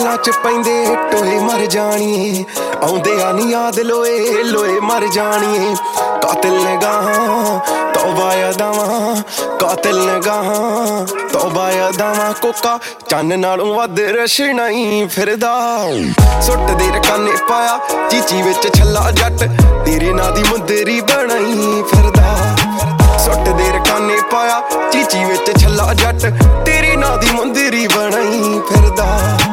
गल्लां च पैंदे टोए मर जाणीए आउंदे आ नी याद लोए लोए मर जाणीए कातिल ने गाहां तौबा यादावां कातिल ने गाहां तौबा यादावां कोका चन्न नालों वध रशना ही फिरदा सुट दे रकाने पाया चीची विच छल्ला जट तेरे नां दी मुंदरी बनाई फिरदा सुट दे रकाने पाया चीची विच छल्ला जट तेरे नां दी मुंदरी बनाई फिरदा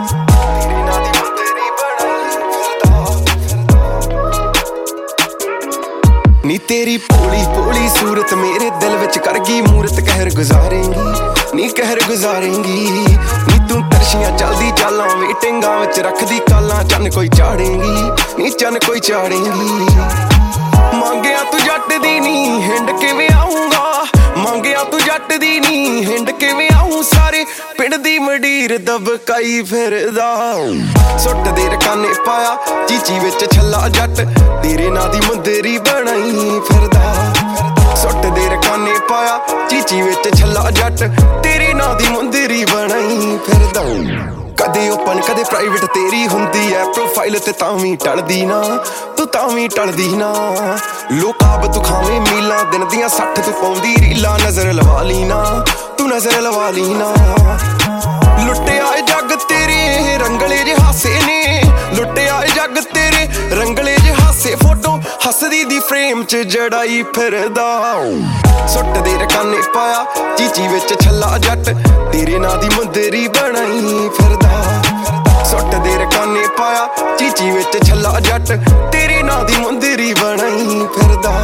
नी तेरी भोली भोली सूरत मेरे दिल विच कर गई मूरत कहर गुजारेंगी नी कहर गुजारेंगी नी तू तरशियां चलदी चालां वेटिंगां विच रखदी कालां चन कोई चाड़ेंगी नी चन कोई चाड़ेंगी मांगिया तू जट दी नी हिंड किवें आऊंगा मांगिया तू जट दी नी हिंड किवें आऊं सारे पिंड दी मंडीर दबकाई फिरदा सुट दे रकाने पाया चीची विच छल्ला जट तेरे नां दी मुंदरी बनाई फिरदा सुट दे रकाने पाया चीची विच छल्ला जट तेरे नां दी मुंदरी बनाई फिरदा कदे ओपन कदे प्राइवेट तेरी हुंदी है प्रोफाइल ते तावी टलदी ना तू तावी टलदी ना लोकाब तू खावे मीलां दिन दियां 60 तू पाउंदी रीलां नजर लवा ली ना तू नजर लवा ली ना लुटे आए जग तेरे रंगले जे हासे ने लुटे आए जग तेरे रंगले जे हासे फोटो हसदी दी फ्रेम च जड़ाई फिरदा सुट दे रकाने पाया चीची विच छल्ला जट तेरे नां दी मुंदरी बनाई फिरदा सुट दे रकाने पाया चीची विच छल्ला जट तेरे नां दी मुंदरी बनाई फिरदा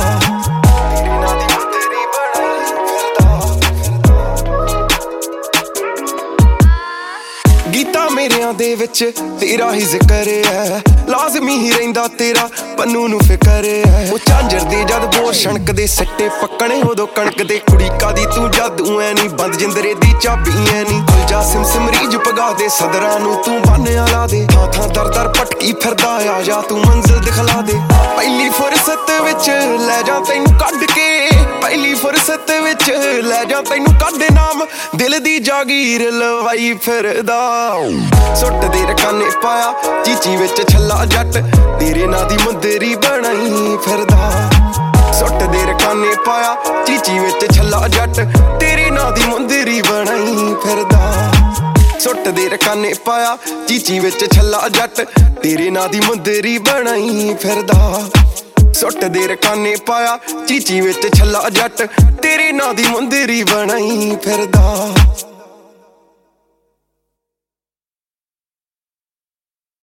गीता मेरियां दे विच तेरा ही जिक्र है लाजमी ही रहिंदा तेरा पन्नू नू फिकर है ओ झांजर दे जद बोर छणक दे सट्टे पक्कणे उदों कणक दे कुड़ी कादी तू जादू ऐ नी बंद जिंदरे दी चाबी ऐ नी जा सिम सिमरीज पगा दे सदरां नू तू बान्या ला दे थां थां दर दर भटकी फिरदा आ जा तू मंजिल दिखला दे पहली फुरसत विच लै जा तैनू कढ के पहली फुरसत विच लै जा तैनू कढ नाम दिल दी जागीर लवाई फिरदा सुट दे रकाने पाया चीची विच छल्ला जट तेरे नां दी मुंदरी बनाई फिरदा सुट दे रकाने पाया चीची विच छल्ला जट तेरे नां दी मुंदरी बनाई फिरदा सुट दे रकाने पाया चीची विच छल्ला जट तेरे नां दी मुंदरी बनाई फिरदा सुट दे रकाने पाया चीची विच छल्ला जट तेरे नां दी मुंदरी बनाई फिरदा